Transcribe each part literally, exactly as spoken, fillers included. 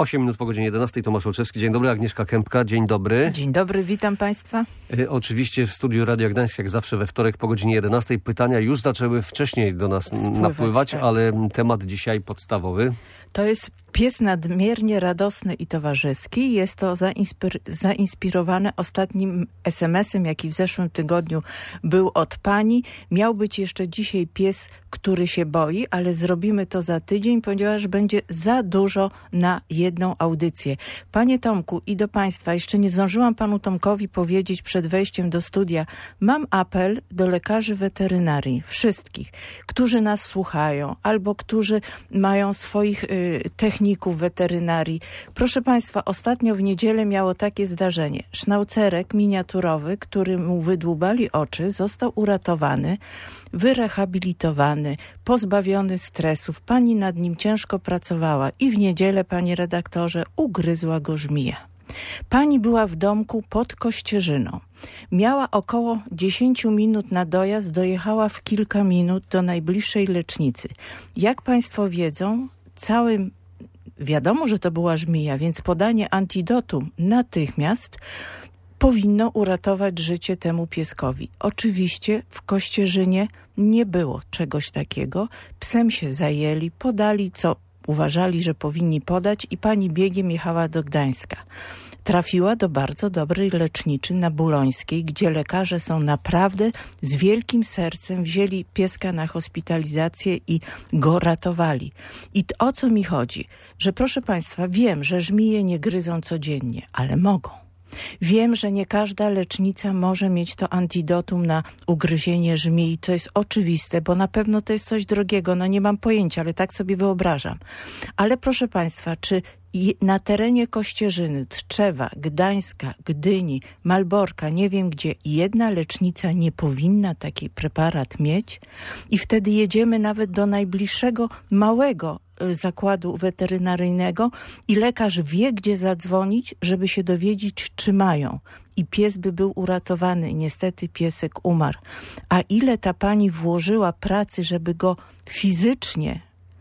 osiem minut po godzinie jedenastej. Tomasz Olszewski. Dzień dobry. Agnieszka Kępka. Dzień dobry. Dzień dobry, witam Państwa. E, oczywiście w studiu Radia Gdańsk, jak zawsze we wtorek po godzinie jedenastej. Pytania już zaczęły wcześniej do nas Spływać, napływać, tak. Ale temat dzisiaj podstawowy. To jest pies nadmiernie radosny i towarzyski. Jest to zainspir- zainspirowane ostatnim es em esem, jaki w zeszłym tygodniu był od pani. Miał być jeszcze dzisiaj pies, który się boi, ale zrobimy to za tydzień, ponieważ będzie za dużo na jedną audycję. Panie Tomku, i do Państwa, jeszcze nie zdążyłam panu Tomkowi powiedzieć przed wejściem do studia. Mam apel do lekarzy weterynarii, wszystkich, którzy nas słuchają, albo którzy mają swoich y, techników weterynarii. Proszę Państwa, ostatnio w niedzielę miało takie zdarzenie. Sznaucerek miniaturowy, który mu wydłubali oczy, został uratowany, wyrehabilitowany, pozbawiony stresów. Pani nad nim ciężko pracowała i w niedzielę, panie redaktorze, ugryzła go żmija. Pani była w domku pod Kościerzyną. Miała około dziesięć minut na dojazd, dojechała w kilka minut do najbliższej lecznicy. Jak Państwo wiedzą, całym wiadomo, że to była żmija, więc podanie antidotum natychmiast powinno uratować życie temu pieskowi. Oczywiście w Kościerzynie nie było czegoś takiego. Psem się zajęli, podali co uważali, że powinni podać i pani biegiem jechała do Gdańska. Trafiła do bardzo dobrej leczniczy na Bulońskiej, gdzie lekarze są naprawdę z wielkim sercem, wzięli pieska na hospitalizację i go ratowali. I o co mi chodzi? Że proszę Państwa, wiem, że żmije nie gryzą codziennie, ale mogą. Wiem, że nie każda lecznica może mieć to antidotum na ugryzienie żmii. To jest oczywiste, bo na pewno to jest coś drogiego. No nie mam pojęcia, ale tak sobie wyobrażam. Ale proszę Państwa, czy na terenie Kościerzyny, Tczewa, Gdańska, Gdyni, Malborka, nie wiem gdzie, jedna lecznica nie powinna taki preparat mieć? I wtedy jedziemy nawet do najbliższego małego zakładu weterynaryjnego i lekarz wie, gdzie zadzwonić, żeby się dowiedzieć, czy mają. I pies by był uratowany. Niestety piesek umarł. A ile ta pani włożyła pracy, żeby go fizycznie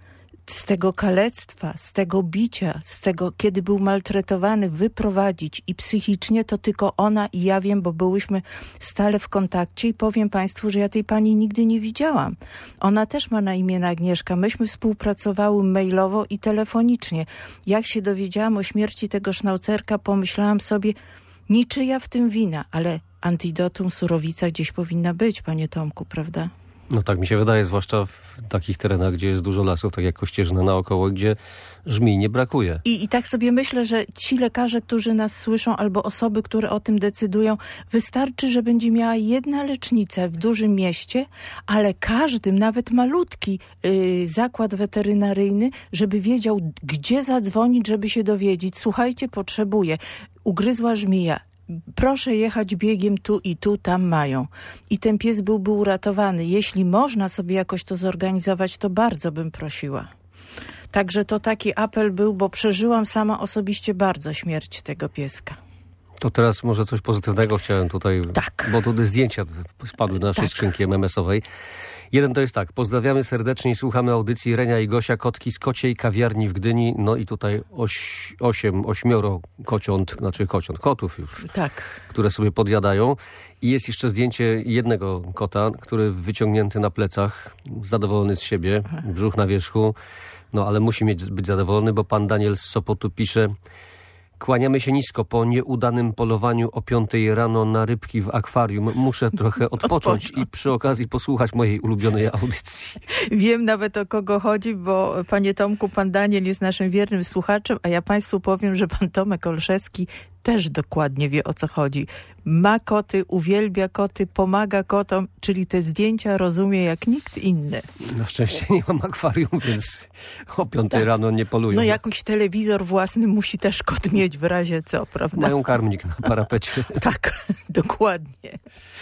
z tego kalectwa, z tego bicia, z tego, kiedy był maltretowany, wyprowadzić i psychicznie, to tylko ona i ja wiem, bo byłyśmy stale w kontakcie i powiem Państwu, że ja tej pani nigdy nie widziałam. Ona też ma na imię Agnieszka. Myśmy współpracowały mailowo i telefonicznie. Jak się dowiedziałam o śmierci tego sznaucerka, pomyślałam sobie, niczyja w tym wina, ale antidotum surowica gdzieś powinna być, panie Tomku, prawda? No tak mi się wydaje, zwłaszcza w takich terenach, gdzie jest dużo lasów, tak jak Kościerzyna naokoło, gdzie żmij nie brakuje. I, I tak sobie myślę, że ci lekarze, którzy nas słyszą, albo osoby, które o tym decydują, wystarczy, że będzie miała jedna lecznica w dużym mieście, ale każdym, nawet malutki yy, zakład weterynaryjny, żeby wiedział, gdzie zadzwonić, żeby się dowiedzieć. Słuchajcie, potrzebuję. Ugryzła żmija. Proszę jechać biegiem tu i tu, tam mają. I ten pies byłby uratowany. Jeśli można sobie jakoś to zorganizować, to bardzo bym prosiła. Także to taki apel był, bo przeżyłam sama osobiście bardzo śmierć tego pieska. To teraz może coś pozytywnego chciałem tutaj, tak. Bo tutaj zdjęcia spadły do naszej tak. skrzynki em em esowej. Jeden to jest tak, pozdrawiamy serdecznie i słuchamy audycji Renia i Gosia, kotki z kociej kawiarni w Gdyni. No i tutaj oś, osiem, ośmioro kociąt, znaczy kociąt, kotów już, tak. które sobie podjadają. I jest jeszcze zdjęcie jednego kota, który wyciągnięty na plecach, zadowolony z siebie, brzuch na wierzchu. No ale musi mieć, być zadowolony, bo pan Daniel z Sopotu pisze: kłaniamy się nisko po nieudanym polowaniu o piątej rano na rybki w akwarium. Muszę trochę odpocząć i przy okazji posłuchać mojej ulubionej audycji. Wiem nawet, o kogo chodzi, bo panie Tomku, pan Daniel jest naszym wiernym słuchaczem, a ja państwu powiem, że pan Tomek Olszewski też dokładnie wie, o co chodzi. Ma koty, uwielbia koty, pomaga kotom, czyli te zdjęcia rozumie jak nikt inny. Na szczęście nie mam akwarium, więc o piątej tak. rano nie poluję. No jakiś telewizor własny musi też kot mieć w razie co, prawda? Mają karmnik na parapecie. Tak, dokładnie.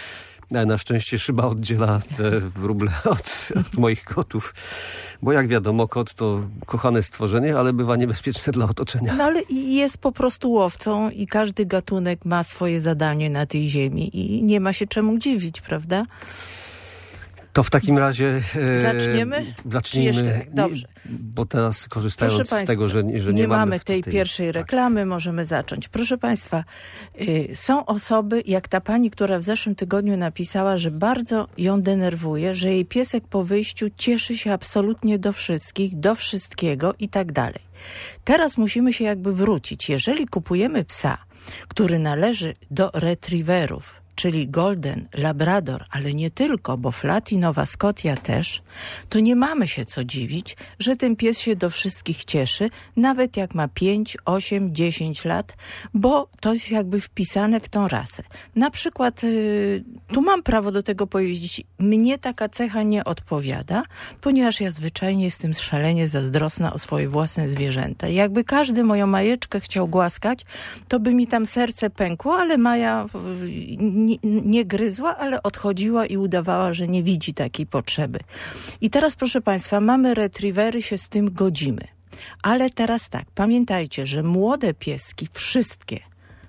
Na szczęście szyba oddziela te wróble od, od moich kotów. Bo jak wiadomo, kot to kochane stworzenie, ale bywa niebezpieczne dla otoczenia. No ale jest po prostu łowcą i każdy gatunek ma swoje zadanie na tej ziemi i nie ma się czemu dziwić, prawda? To w takim razie... E, zaczniemy? Zaczniemy, jeszcze? Dobrze. Bo teraz korzystając Proszę z Państwa, tego, że, że nie, nie mamy, mamy tej, tej pierwszej reklamy, tak. Możemy zacząć. Proszę Państwa, y, są osoby, jak ta pani, która w zeszłym tygodniu napisała, że bardzo ją denerwuje, że jej piesek po wyjściu cieszy się absolutnie do wszystkich, do wszystkiego i tak dalej. Teraz musimy się jakby wrócić. Jeżeli kupujemy psa, który należy do retriewerów, czyli Golden, Labrador, ale nie tylko, bo Flat i Nowa Scotia też, to nie mamy się co dziwić, że ten pies się do wszystkich cieszy, nawet jak ma pięć, osiem, dziesięć lat, bo to jest jakby wpisane w tą rasę. Na przykład, yy, tu mam prawo do tego powiedzieć, mnie taka cecha nie odpowiada, ponieważ ja zwyczajnie jestem szalenie zazdrosna o swoje własne zwierzęta. I jakby każdy moją Majeczkę chciał głaskać, to by mi tam serce pękło, ale Maja... Yy, Nie, nie gryzła, ale odchodziła i udawała, że nie widzi takiej potrzeby. I teraz, proszę Państwa, mamy retriewery, się z tym godzimy. Ale teraz tak, pamiętajcie, że młode pieski, wszystkie,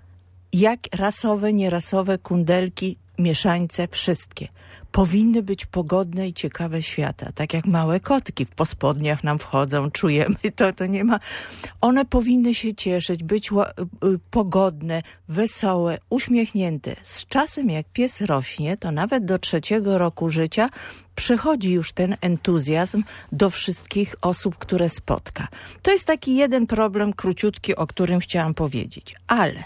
jak rasowe, nierasowe, kundelki, mieszańce, wszystkie, powinny być pogodne i ciekawe świata. Tak jak małe kotki w pospodniach nam wchodzą, czujemy, to, to nie ma... One powinny się cieszyć, być pogodne, wesołe, uśmiechnięte. Z czasem, jak pies rośnie, to nawet do trzeciego roku życia przychodzi już ten entuzjazm do wszystkich osób, które spotka. To jest taki jeden problem króciutki, o którym chciałam powiedzieć. Ale...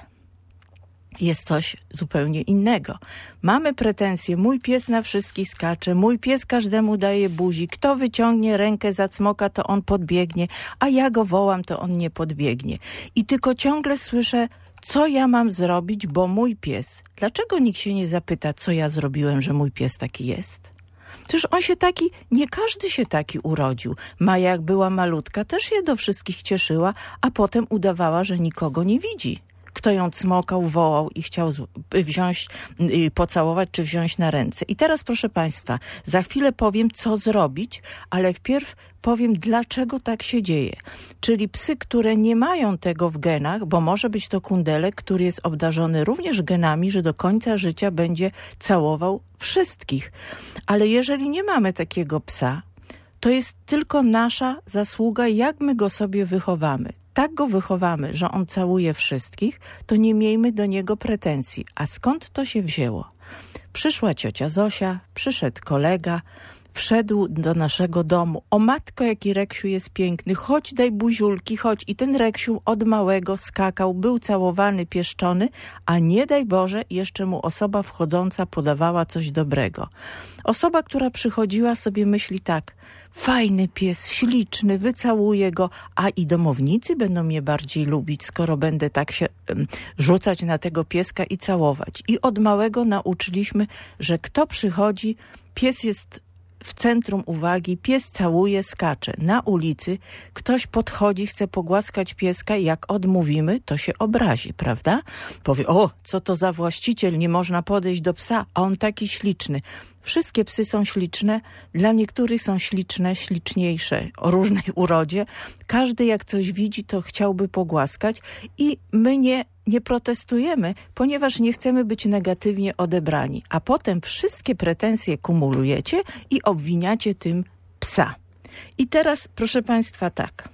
jest coś zupełnie innego. Mamy pretensje, mój pies na wszystkich skacze, mój pies każdemu daje buzi, kto wyciągnie rękę za cmoka, to on podbiegnie, a ja go wołam, to on nie podbiegnie. I tylko ciągle słyszę, co ja mam zrobić, bo mój pies... Dlaczego nikt się nie zapyta, co ja zrobiłem, że mój pies taki jest? Przecież on się taki, nie każdy się taki urodził. Maja, jak była malutka, też się do wszystkich cieszyła, a potem udawała, że nikogo nie widzi. Kto ją cmokał, wołał i chciał wziąć, pocałować czy wziąć na ręce. I teraz, proszę Państwa, za chwilę powiem, co zrobić, ale wpierw powiem, dlaczego tak się dzieje. Czyli psy, które nie mają tego w genach, bo może być to kundelek, który jest obdarzony również genami, że do końca życia będzie całował wszystkich. Ale jeżeli nie mamy takiego psa, to jest tylko nasza zasługa, jak my go sobie wychowamy. Tak go wychowamy, że on całuje wszystkich, to nie miejmy do niego pretensji. A skąd to się wzięło? Przyszła ciocia Zosia, przyszedł kolega, wszedł do naszego domu. O matko, jaki Reksiu jest piękny, chodź daj buziulki, chodź. I ten Reksiu od małego skakał, był całowany, pieszczony, a nie daj Boże, jeszcze mu osoba wchodząca podawała coś dobrego. Osoba, która przychodziła, sobie myśli tak, fajny pies, śliczny, wycałuję go, a i domownicy będą mnie bardziej lubić, skoro będę tak się um, rzucać na tego pieska i całować. I od małego nauczyliśmy, że kto przychodzi, pies jest w centrum uwagi, pies całuje, skacze. Na ulicy ktoś podchodzi, chce pogłaskać pieska i jak odmówimy, to się obrazi, prawda? Powie, o, co to za właściciel, nie można podejść do psa, a on taki śliczny. Wszystkie psy są śliczne, dla niektórych są śliczne, śliczniejsze, o różnej urodzie. Każdy jak coś widzi, to chciałby pogłaskać i my nie, nie protestujemy, ponieważ nie chcemy być negatywnie odebrani. A potem wszystkie pretensje kumulujecie i obwiniacie tym psa. I teraz, proszę Państwa, tak.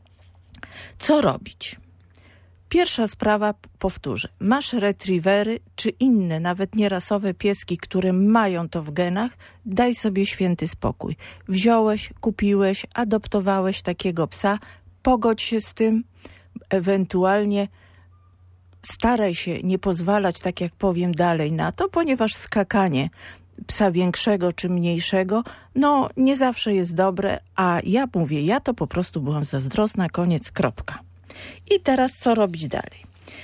Co robić? Pierwsza sprawa, powtórzę, masz retriewery czy inne, nawet nierasowe pieski, które mają to w genach, daj sobie święty spokój. Wziąłeś, kupiłeś, adoptowałeś takiego psa, pogodź się z tym, ewentualnie staraj się nie pozwalać, tak jak powiem, dalej na to, ponieważ skakanie psa większego czy mniejszego, no nie zawsze jest dobre, a ja mówię, ja to po prostu byłam zazdrosna, koniec, kropka. I teraz co robić dalej?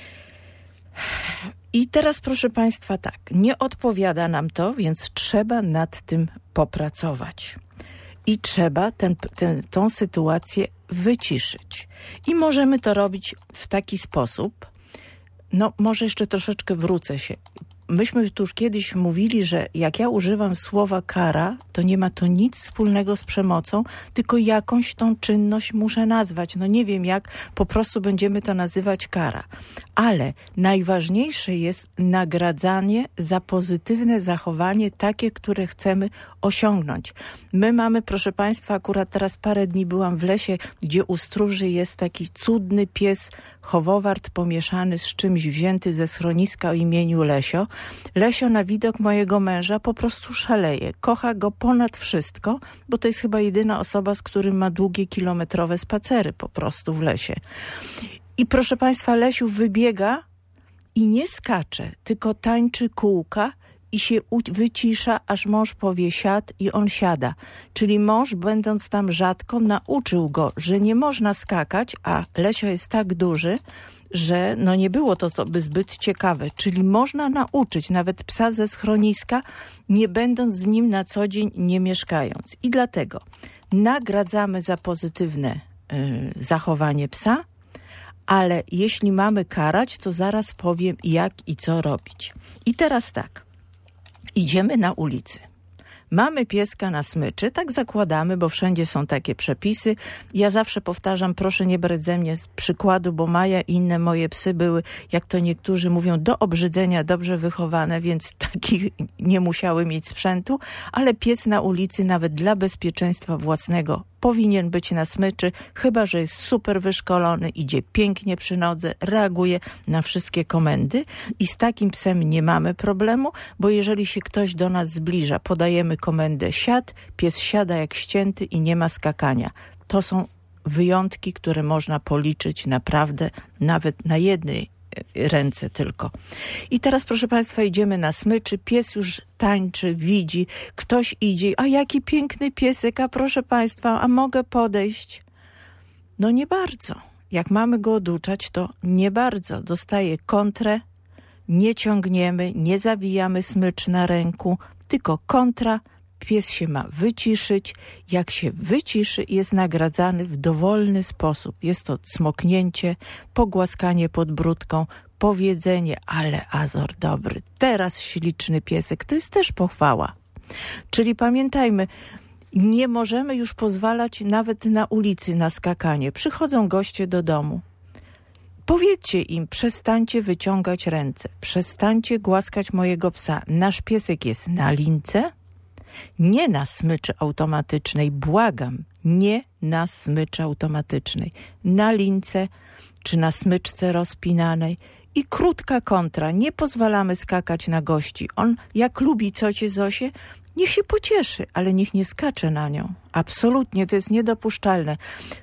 I teraz, proszę Państwa, tak, nie odpowiada nam to, więc trzeba nad tym popracować. I trzeba ten, ten, tą sytuację wyciszyć. I możemy to robić w taki sposób, no może jeszcze troszeczkę wrócę się, myśmy tu już kiedyś mówili, że jak ja używam słowa kara, to nie ma to nic wspólnego z przemocą, tylko jakąś tą czynność muszę nazwać. No nie wiem jak, po prostu będziemy to nazywać kara. Ale najważniejsze jest nagradzanie za pozytywne zachowanie, takie, które chcemy osiągnąć. My mamy, proszę Państwa, akurat teraz parę dni byłam w lesie, gdzie u stróży jest taki cudny pies, chowowart pomieszany z czymś wzięty ze schroniska o imieniu Lesio. Lesio na widok mojego męża po prostu szaleje. Kocha go ponad wszystko, bo to jest chyba jedyna osoba, z którym ma długie kilometrowe spacery po prostu w lesie. I proszę Państwa, Lesiu wybiega i nie skacze, tylko tańczy kółka i się wycisza, aż mąż powie siad i on siada. Czyli mąż, będąc tam rzadko, nauczył go, że nie można skakać, a Lesio jest tak duży, że no nie było to, to by zbyt ciekawe. Czyli można nauczyć nawet psa ze schroniska, nie będąc z nim na co dzień, nie mieszkając. I dlatego nagradzamy za pozytywne y, zachowanie psa, ale jeśli mamy karać, to zaraz powiem jak i co robić. I teraz tak. Idziemy na ulicy. Mamy pieska na smyczy, tak zakładamy, bo wszędzie są takie przepisy. Ja zawsze powtarzam, proszę nie brać ze mnie z przykładu, bo Maja i inne moje psy były, jak to niektórzy mówią, do obrzydzenia dobrze wychowane, więc takich nie musiały mieć sprzętu, ale pies na ulicy nawet dla bezpieczeństwa własnego powinien być na smyczy, chyba że jest super wyszkolony, idzie pięknie przy nodze, reaguje na wszystkie komendy i z takim psem nie mamy problemu, bo jeżeli się ktoś do nas zbliża, podajemy komendę siad, pies siada jak ścięty i nie ma skakania. To są wyjątki, które można policzyć naprawdę nawet na jednej ręce tylko. I teraz, proszę Państwa, idziemy na smyczy, pies już tańczy, widzi, ktoś idzie, a jaki piękny piesek, a proszę Państwa, a mogę podejść? No nie bardzo. Jak mamy go oduczać, to nie bardzo. Dostaje kontrę, nie ciągniemy, nie zawijamy smycz na ręku, tylko kontra, pies się ma wyciszyć. Jak się wyciszy, jest nagradzany w dowolny sposób. Jest to cmoknięcie, pogłaskanie pod bródką, powiedzenie, ale Azor dobry, teraz śliczny piesek, to jest też pochwała. Czyli pamiętajmy, nie możemy już pozwalać nawet na ulicy na skakanie. Przychodzą goście do domu. Powiedzcie im, przestańcie wyciągać ręce, przestańcie głaskać mojego psa. Nasz piesek jest na lince, nie na smyczy automatycznej, błagam, nie na smyczy automatycznej, na lince czy na smyczce rozpinanej i krótka kontra, nie pozwalamy skakać na gości. On jak lubi ciocie Zosię, niech się pocieszy, ale niech nie skacze na nią. Absolutnie, to jest niedopuszczalne.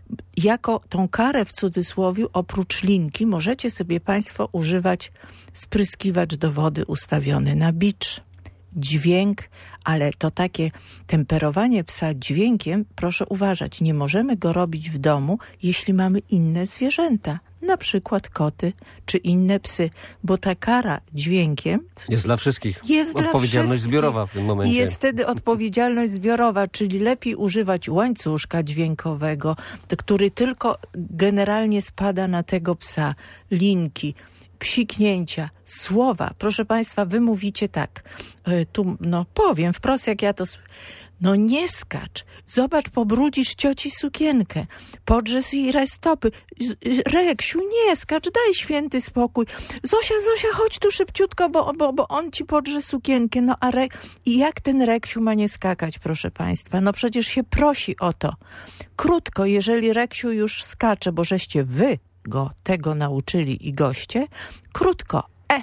Jako tą karę w cudzysłowie, oprócz linki, możecie sobie Państwo używać spryskiwacz do wody ustawiony na bicz. Dźwięk, ale to takie temperowanie psa dźwiękiem, proszę uważać, nie możemy go robić w domu, jeśli mamy inne zwierzęta, na przykład koty czy inne psy, bo ta kara dźwiękiem jest dla wszystkich. Jest odpowiedzialność dla wszystkich. Zbiorowa w tym momencie. I jest wtedy odpowiedzialność zbiorowa, czyli lepiej używać łańcuszka dźwiękowego, który tylko generalnie spada na tego psa, linki, psiknięcia, słowa. Proszę Państwa, wy mówicie tak, y, tu no powiem wprost, jak ja to... No nie skacz, zobacz, pobrudzisz cioci sukienkę, podrzesz jej rajstopy. Reksiu, nie skacz, daj święty spokój. Zosia, Zosia, chodź tu szybciutko, bo, bo, bo on ci podrze sukienkę. No a re... I jak ten Reksiu ma nie skakać, proszę Państwa? No przecież się prosi o to. Krótko, jeżeli Reksiu już skacze, bo żeście wy go tego nauczyli i goście, krótko, e,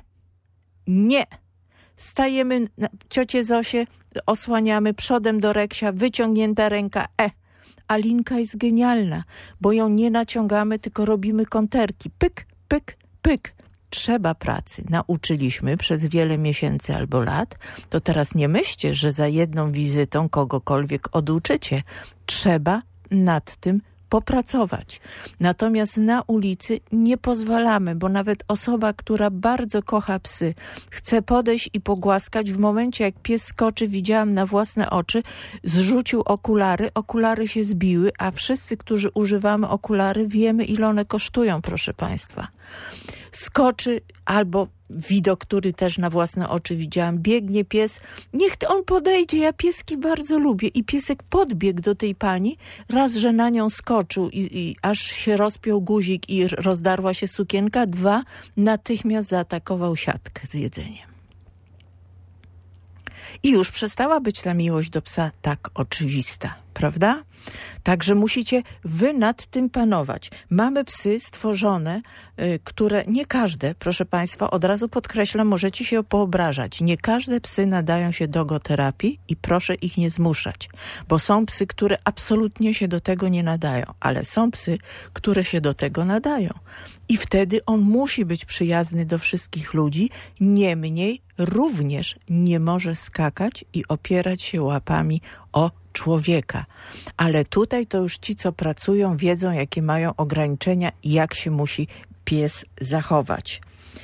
nie. Stajemy, na ciocię Zosię osłaniamy przodem do Reksia, wyciągnięta ręka, e. A linka jest genialna, bo ją nie naciągamy, tylko robimy konterki. Pyk, pyk, pyk. Trzeba pracy. Nauczyliśmy przez wiele miesięcy albo lat. To teraz nie myślcie, że za jedną wizytą kogokolwiek oduczycie. Trzeba nad tym popracować. Natomiast na ulicy nie pozwalamy, bo nawet osoba, która bardzo kocha psy, chce podejść i pogłaskać, w momencie jak pies skoczy, widziałam na własne oczy, zrzucił okulary, okulary się zbiły, a wszyscy, którzy używamy okulary, wiemy, ile one kosztują, proszę Państwa. Skoczy albo widok, który też na własne oczy widziałam. Biegnie pies, niech on podejdzie, ja pieski bardzo lubię. I piesek podbiegł do tej pani, raz, że na nią skoczył i, i aż się rozpiął guzik i rozdarła się sukienka, dwa, natychmiast zaatakował siatkę z jedzeniem. I już przestała być ta miłość do psa tak oczywista, prawda? Także musicie wy nad tym panować. Mamy psy stworzone, y, które nie każde, proszę Państwa, od razu podkreślam, możecie się poobrażać. Nie każde psy nadają się do dogoterapii i proszę ich nie zmuszać, bo są psy, które absolutnie się do tego nie nadają, ale są psy, które się do tego nadają. I wtedy on musi być przyjazny do wszystkich ludzi, niemniej również nie może skakać i opierać się łapami o człowieka. Ale tutaj to już ci, co pracują, wiedzą, jakie mają ograniczenia i jak się musi pies zachować.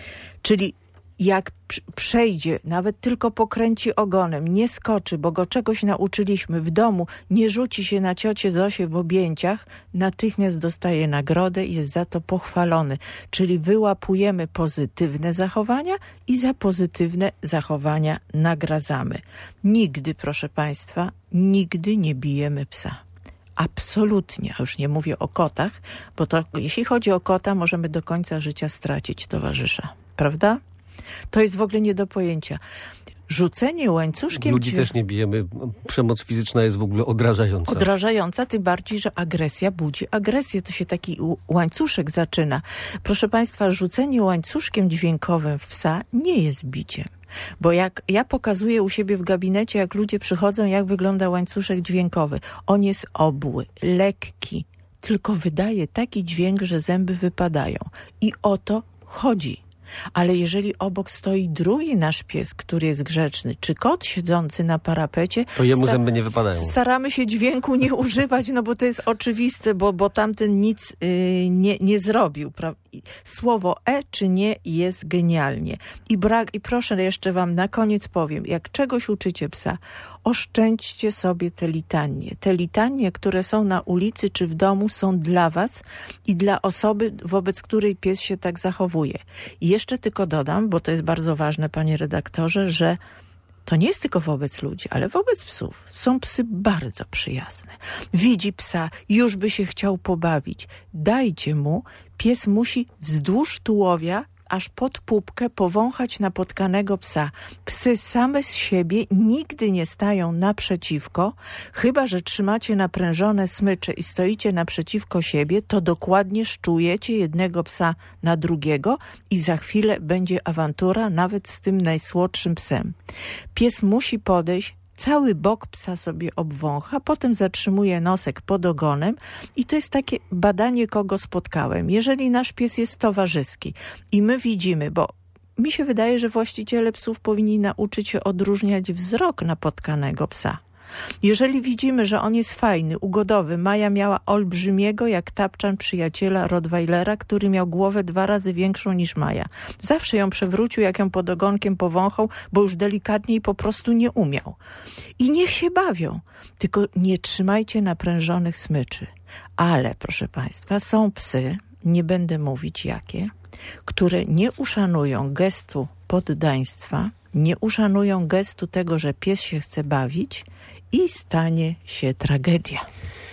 Czyli jak przejdzie, nawet tylko pokręci ogonem, nie skoczy, bo go czegoś nauczyliśmy w domu, nie rzuci się na ciocię Zosię w objęciach, natychmiast dostaje nagrodę i jest za to pochwalony. Czyli wyłapujemy pozytywne zachowania i za pozytywne zachowania nagradzamy. Nigdy, proszę Państwa, nigdy nie bijemy psa. Absolutnie, a już nie mówię o kotach, bo to jeśli chodzi o kota, możemy do końca życia stracić towarzysza, prawda? To jest w ogóle nie do pojęcia. Rzucenie łańcuszkiem... Ludzi też nie bijemy. Przemoc fizyczna jest w ogóle odrażająca. Odrażająca, tym bardziej, że agresja budzi agresję. To się taki łańcuszek zaczyna. Proszę Państwa, rzucenie łańcuszkiem dźwiękowym w psa nie jest biciem. Bo jak ja pokazuję u siebie w gabinecie, jak ludzie przychodzą, jak wygląda łańcuszek dźwiękowy. On jest obły, lekki, tylko wydaje taki dźwięk, że zęby wypadają. I o to chodzi. Ale jeżeli obok stoi drugi nasz pies, który jest grzeczny, czy kot siedzący na parapecie, to jemu zęby nie wypadają. Staramy się dźwięku nie używać, no bo to jest oczywiste, bo, bo tamten nic yy, nie, nie zrobił. Pra- Słowo e czy nie jest genialnie. I brak, i proszę jeszcze wam na koniec powiem, jak czegoś uczycie psa, oszczędźcie sobie te litanie. Te litanie, które są na ulicy czy w domu, są dla was i dla osoby, wobec której pies się tak zachowuje. I jeszcze tylko dodam, bo to jest bardzo ważne, panie redaktorze, że to nie jest tylko wobec ludzi, ale wobec psów. Są psy bardzo przyjazne. Widzi psa, już by się chciał pobawić. Dajcie mu, pies musi wzdłuż tułowia, aż pod pupkę powąchać napotkanego psa. Psy same z siebie nigdy nie stają naprzeciwko, chyba że trzymacie naprężone smycze i stoicie naprzeciwko siebie, to dokładnie szczujecie jednego psa na drugiego i za chwilę będzie awantura nawet z tym najsłodszym psem. Pies musi podejść, cały bok psa sobie obwącha, potem zatrzymuje nosek pod ogonem i to jest takie badanie, kogo spotkałem. Jeżeli nasz pies jest towarzyski i my widzimy, bo mi się wydaje, że właściciele psów powinni nauczyć się odróżniać wzrok napotkanego psa. Jeżeli widzimy, że on jest fajny, ugodowy, Maja miała olbrzymiego jak tapczan przyjaciela Rottweilera, który miał głowę dwa razy większą niż Maja. Zawsze ją przewrócił, jak ją pod ogonkiem powąchał, bo już delikatniej po prostu nie umiał. I niech się bawią, tylko nie trzymajcie naprężonych smyczy. Ale, proszę Państwa, są psy, nie będę mówić jakie, które nie uszanują gestu poddaństwa, nie uszanują gestu tego, że pies się chce bawić, i stanie się tragedia.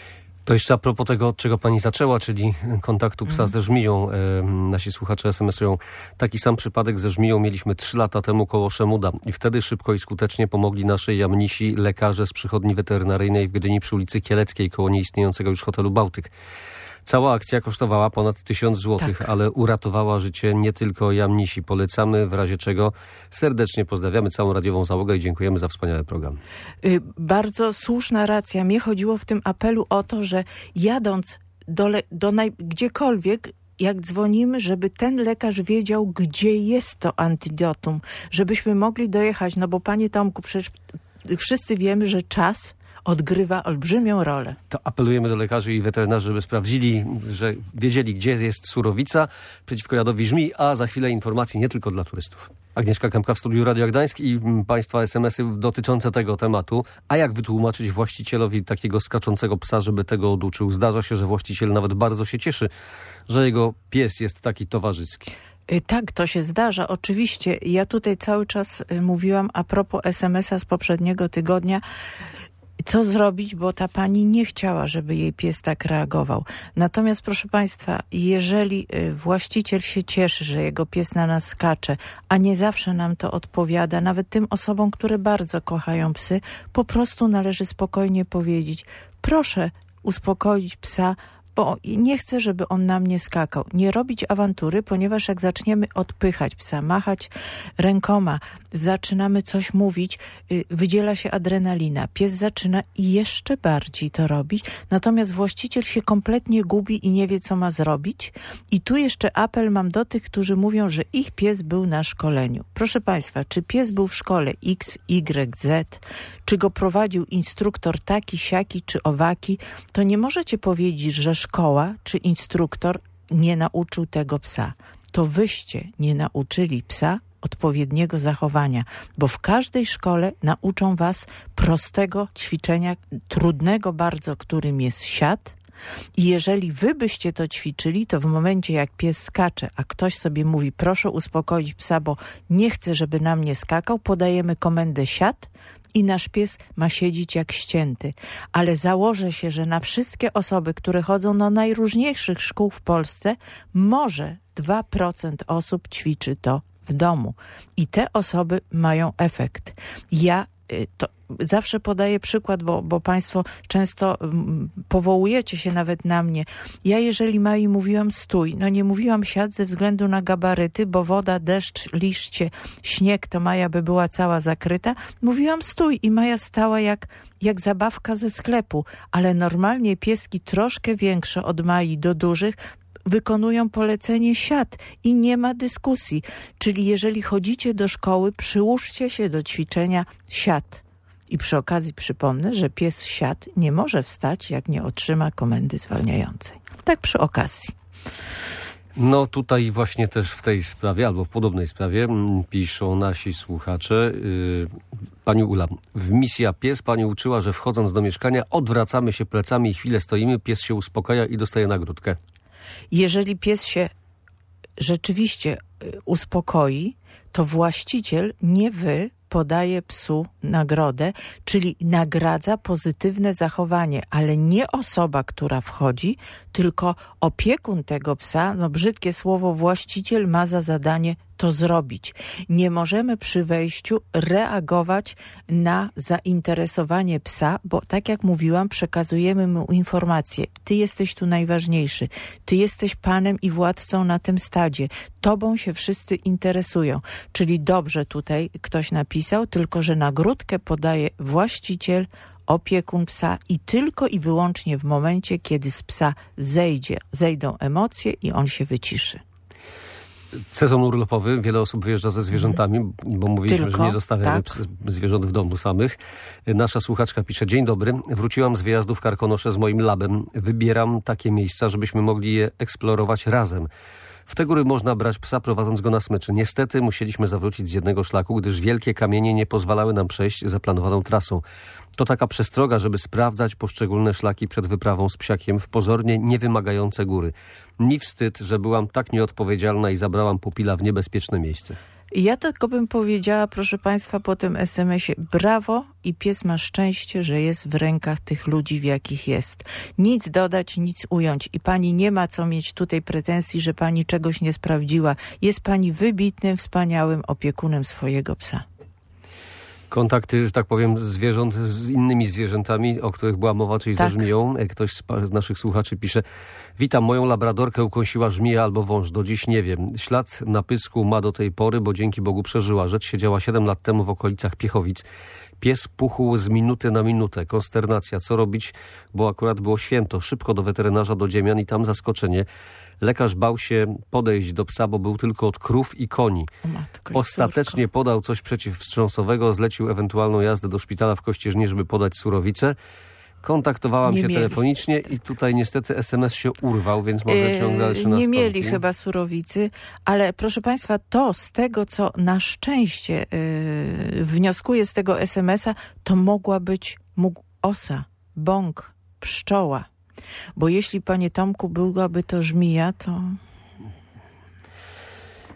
To jeszcze a propos tego, od czego pani zaczęła, czyli kontaktu psa mm. ze żmiją. E, nasi słuchacze es em es ują. Taki sam przypadek ze żmiją mieliśmy trzy lata temu koło Szemuda. I wtedy szybko i skutecznie pomogli naszej jamnisi lekarze z przychodni weterynaryjnej w Gdyni przy ulicy Kieleckiej, koło nieistniejącego już hotelu Bałtyk. Cała akcja kosztowała ponad tysiąc złotych, tak. Ale uratowała życie nie tylko jamnisi. Polecamy, w razie czego serdecznie pozdrawiamy całą radiową załogę i dziękujemy za wspaniały program. Y, bardzo słuszna racja. Mnie chodziło w tym apelu o to, że jadąc do, le- do naj- gdziekolwiek, jak dzwonimy, żeby ten lekarz wiedział, gdzie jest to antidotum, żebyśmy mogli dojechać, no bo panie Tomku, przecież wszyscy wiemy, że czas odgrywa olbrzymią rolę. To apelujemy do lekarzy i weterynarzy, żeby sprawdzili, że wiedzieli, gdzie jest surowica przeciwko jadowi żmi, a za chwilę informacji nie tylko dla turystów. Agnieszka Kępka w studiu Radio Gdańsk i państwa es em esy dotyczące tego tematu. A jak wytłumaczyć właścicielowi takiego skaczącego psa, żeby tego oduczył? Zdarza się, że właściciel nawet bardzo się cieszy, że jego pies jest taki towarzyski. Tak, to się zdarza. Oczywiście ja tutaj cały czas mówiłam a propos es em es a z poprzedniego tygodnia, co zrobić, bo ta pani nie chciała, żeby jej pies tak reagował. Natomiast proszę państwa, jeżeli właściciel się cieszy, że jego pies na nas skacze, a nie zawsze nam to odpowiada, nawet tym osobom, które bardzo kochają psy, po prostu należy spokojnie powiedzieć, proszę uspokoić psa, bo nie chcę, żeby on na mnie skakał. Nie robić awantury, ponieważ jak zaczniemy odpychać psa, machać rękoma, zaczynamy coś mówić, wydziela się adrenalina. Pies zaczyna jeszcze bardziej to robić, natomiast właściciel się kompletnie gubi i nie wie, co ma zrobić. I tu jeszcze apel mam do tych, którzy mówią, że ich pies był na szkoleniu. Proszę państwa, czy pies był w szkole X, Y, Z, czy go prowadził instruktor taki, siaki, czy owaki, to nie możecie powiedzieć, że szkoła czy instruktor nie nauczył tego psa. To wyście nie nauczyli psa odpowiedniego zachowania, bo w każdej szkole nauczą was prostego ćwiczenia, trudnego bardzo, którym jest siat. I jeżeli wy byście to ćwiczyli, to w momencie jak pies skacze, a ktoś sobie mówi, proszę uspokoić psa, bo nie chcę, żeby na mnie skakał, podajemy komendę siat i nasz pies ma siedzieć jak ścięty. Ale założę się, że na wszystkie osoby, które chodzą do najróżniejszych szkół w Polsce, może dwa procent osób ćwiczy to w domu. I te osoby mają efekt. Ja to zawsze podaję przykład, bo, bo państwo często um, powołujecie się nawet na mnie. Ja jeżeli Mai mówiłam stój, no nie mówiłam siad ze względu na gabaryty, bo woda, deszcz, liście, śnieg, to Maja by była cała zakryta. Mówiłam stój i Maja stała jak, jak zabawka ze sklepu, ale normalnie pieski troszkę większe od Mai do dużych wykonują polecenie siat i nie ma dyskusji. Czyli jeżeli chodzicie do szkoły, przyłóżcie się do ćwiczenia siat. I przy okazji przypomnę, że pies siat nie może wstać, jak nie otrzyma komendy zwalniającej. Tak przy okazji. No tutaj właśnie też w tej sprawie, albo w podobnej sprawie piszą nasi słuchacze. Pani Ula, w misja pies pani uczyła, że wchodząc do mieszkania odwracamy się plecami i chwilę stoimy, pies się uspokaja i dostaje nagródkę. Jeżeli pies się rzeczywiście uspokoi, to właściciel, nie wy, podaje psu nagrodę, czyli nagradza pozytywne zachowanie, ale nie osoba, która wchodzi, tylko opiekun tego psa, no brzydkie słowo, właściciel ma za zadanie to zrobić. Nie możemy przy wejściu reagować na zainteresowanie psa, bo tak jak mówiłam, przekazujemy mu informację. Ty jesteś tu najważniejszy. Ty jesteś panem i władcą na tym stadzie. Tobą się wszyscy interesują. Czyli dobrze tutaj ktoś napisał, tylko że nagródkę podaje właściciel, opiekun psa i tylko i wyłącznie w momencie, kiedy z psa zejdzie, zejdą emocje i on się wyciszy. Sezon urlopowy, wiele osób wyjeżdża ze zwierzętami, bo mówiliśmy, Tylko, że nie zostawiamy tak. zwierząt w domu samych. Nasza słuchaczka pisze, dzień dobry, wróciłam z wyjazdu w Karkonosze z moim labem. Wybieram takie miejsca, żebyśmy mogli je eksplorować razem. W te góry można brać psa, prowadząc go na smyczy. Niestety musieliśmy zawrócić z jednego szlaku, gdyż wielkie kamienie nie pozwalały nam przejść zaplanowaną trasą. To taka przestroga, żeby sprawdzać poszczególne szlaki przed wyprawą z psiakiem w pozornie niewymagające góry. Mi wstyd, że byłam tak nieodpowiedzialna i zabrałam pupila w niebezpieczne miejsce. Ja tylko bym powiedziała, proszę państwa, po tym es em esie, brawo i pies ma szczęście, że jest w rękach tych ludzi, w jakich jest. Nic dodać, nic ująć. I pani nie ma co mieć tutaj pretensji, że pani czegoś nie sprawdziła. Jest pani wybitnym, wspaniałym opiekunem swojego psa. Kontakty, że tak powiem, zwierząt z innymi zwierzętami, o których była mowa, czyli tak. ze żmiją. Ktoś z naszych słuchaczy pisze, witam, moją labradorkę ukąsiła żmija albo wąż, do dziś nie wiem. Ślad na pysku ma do tej pory, bo dzięki Bogu przeżyła. Rzecz się działa siedem lat temu w okolicach Piechowic. Pies puchł z minuty na minutę. Konsternacja. Co robić? Bo akurat było święto. Szybko do weterynarza, do Dziemian i tam zaskoczenie. Lekarz bał się podejść do psa, bo był tylko od krów i koni. Matko, Ostatecznie córko. podał coś przeciwwstrząsowego, zlecił ewentualną jazdę do szpitala w Kościerznie, żeby podać surowicę. Kontaktowałam nie się mieli. telefonicznie i tutaj niestety es em es się urwał, więc może ciąg dalszy nastąpi. Nie mieli chyba surowicy, ale proszę państwa, to z tego, co na szczęście yy, wnioskuję z tego es em es a, to mogła być mógł osa, bąk, pszczoła. Bo jeśli, panie Tomku, byłaby to żmija, to...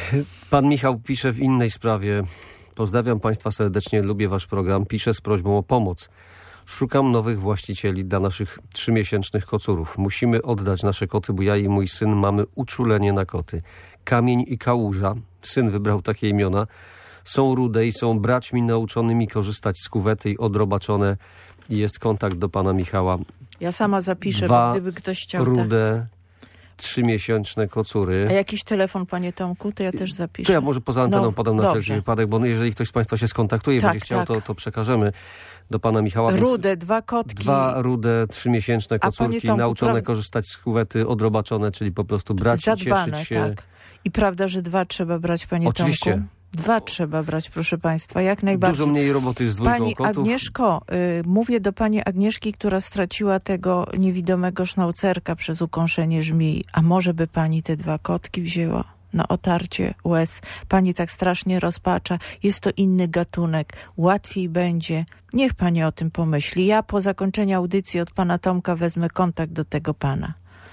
Pan Michał pisze w innej sprawie. Pozdrawiam Państwa serdecznie, lubię Wasz program. Piszę z prośbą o pomoc. Szukam nowych właścicieli dla naszych trzymiesięcznych kocurów. Musimy oddać nasze koty, bo ja i mój syn mamy uczulenie na koty. Kamień i Kałuża, syn wybrał takie imiona, są rude i są braćmi nauczonymi korzystać z kuwety i odrobaczone. I jest kontakt do pana Michała. Ja sama zapiszę, Dwa bo gdyby ktoś chciał... rude, trzymiesięczne kocury. A jakiś telefon, panie Tomku, to ja też zapiszę. To ja może poza anteną no, podam na dobrze. wszelki wypadek, bo jeżeli ktoś z Państwa się skontaktuje i tak, będzie chciał, tak. to, to przekażemy do pana Michała. Rude, dwa kotki. Dwa rude, trzymiesięczne kocurki, Tomku, nauczone pra... korzystać z kuwety, odrobaczone, czyli po prostu brać Zadbane, i cieszyć się. Tak. I prawda, że dwa trzeba brać, panie Oczywiście. Tomku? Dwa trzeba brać, proszę państwa, jak najbardziej. Dużo mniej roboty z dwójką Pani kotów. Agnieszko, y, mówię do pani Agnieszki, która straciła tego niewidomego sznaucerka przez ukąszenie żmii. A może by pani te dwa kotki wzięła na otarcie łez? Pani tak strasznie rozpacza. Jest to inny gatunek. Łatwiej będzie. Niech pani o tym pomyśli. Ja po zakończeniu audycji od pana Tomka wezmę kontakt do tego pana.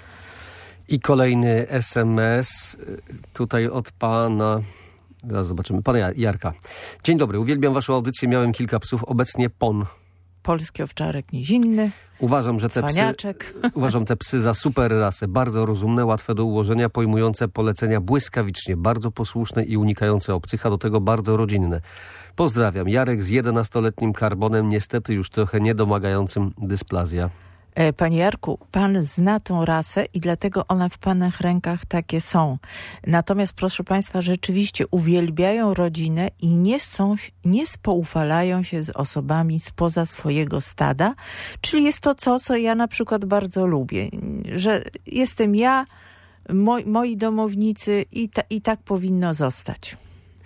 I kolejny es em es tutaj od pana... Zaraz zobaczymy. Pana Jarka. Dzień dobry, uwielbiam waszą audycję. Miałem kilka psów. Obecnie Pon. Polski owczarek nizinny. Uważam, że te psy, uważam te psy za super rasę. Bardzo rozumne, łatwe do ułożenia, pojmujące polecenia błyskawicznie, bardzo posłuszne i unikające obcych, a do tego bardzo rodzinne. Pozdrawiam. Jarek z jedenastoletnim karbonem, niestety już trochę niedomagającym dysplazja. Panie Jarku, pan zna tą rasę i dlatego one w panach rękach takie są. Natomiast proszę państwa, rzeczywiście uwielbiają rodzinę i nie, są, nie spoufalają się z osobami spoza swojego stada. Czyli jest to coś, co ja na przykład bardzo lubię. Że jestem ja, moi, moi domownicy i, ta, i tak powinno zostać.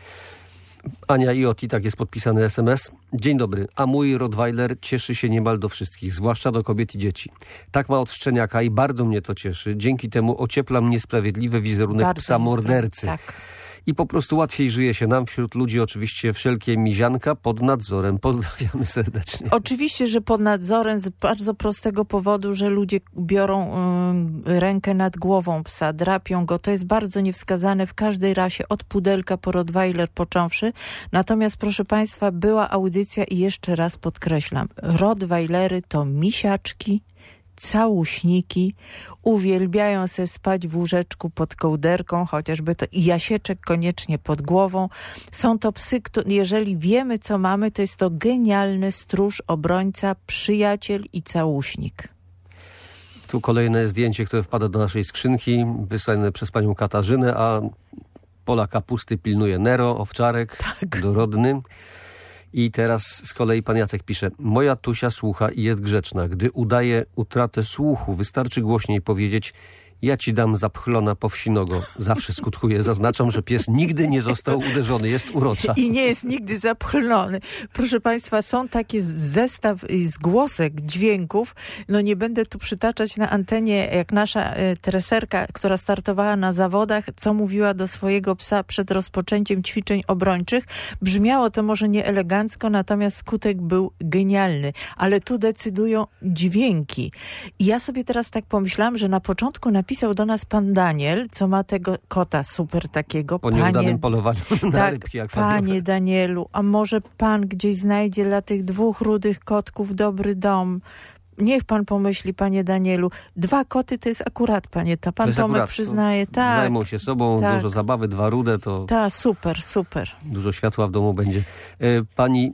Ania Ioti, tak jest podpisany es em es. Dzień dobry, a mój Rottweiler cieszy się niemal do wszystkich, zwłaszcza do kobiet i dzieci. Tak ma od szczeniaka i bardzo mnie to cieszy. Dzięki temu ocieplam niesprawiedliwy wizerunek bardzo psa mordercy. Tak. I po prostu łatwiej żyje się nam, wśród ludzi oczywiście wszelkie mizianka pod nadzorem. Pozdrawiamy serdecznie. Oczywiście, że pod nadzorem z bardzo prostego powodu, że ludzie biorą y, rękę nad głową psa, drapią go. To jest bardzo niewskazane w każdej rasie, od pudelka po Rottweiler począwszy. Natomiast proszę państwa, była audycja i jeszcze raz podkreślam, Rottweilery to misiaczki, całuśniki, uwielbiają se spać w łóżeczku pod kołderką, chociażby to i jasieczek koniecznie pod głową. Są to psy, które, jeżeli wiemy, co mamy, to jest to genialny stróż, obrońca, przyjaciel i całuśnik. Tu kolejne zdjęcie, które wpada do naszej skrzynki, wysłane przez panią Katarzynę, a pola kapusty pilnuje Nero, owczarek, tak. dorodny. I teraz z kolei pan Jacek pisze: moja Tusia słucha i jest grzeczna. Gdy udaje utratę słuchu, wystarczy głośniej powiedzieć: ja ci dam zapchlona po wsi nogo. Zawsze skutkuje. Zaznaczam, że pies nigdy nie został uderzony. Jest urocza. I nie jest nigdy zapchlony. Proszę państwa, są takie zestaw zgłosek, dźwięków. No nie będę tu przytaczać na antenie, jak nasza e, treserka, która startowała na zawodach, co mówiła do swojego psa przed rozpoczęciem ćwiczeń obrończych. Brzmiało to może nie elegancko, natomiast skutek był genialny. Ale tu decydują dźwięki. I ja sobie teraz tak pomyślałam, że na początku na Napisał do nas pan Daniel, co ma tego kota super takiego. Po nieudanym polowaniu na tak, rybki akwariumowe. Panie Danielu, a może pan gdzieś znajdzie dla tych dwóch rudych kotków dobry dom? Niech pan pomyśli, panie Danielu. Dwa koty to jest akurat, panie, to pan to Tomek akurat, przyznaje. Tak, zajmą się sobą, tak. Dużo zabawy, dwa rude to... Tak, super, super. Dużo światła w domu będzie. Pani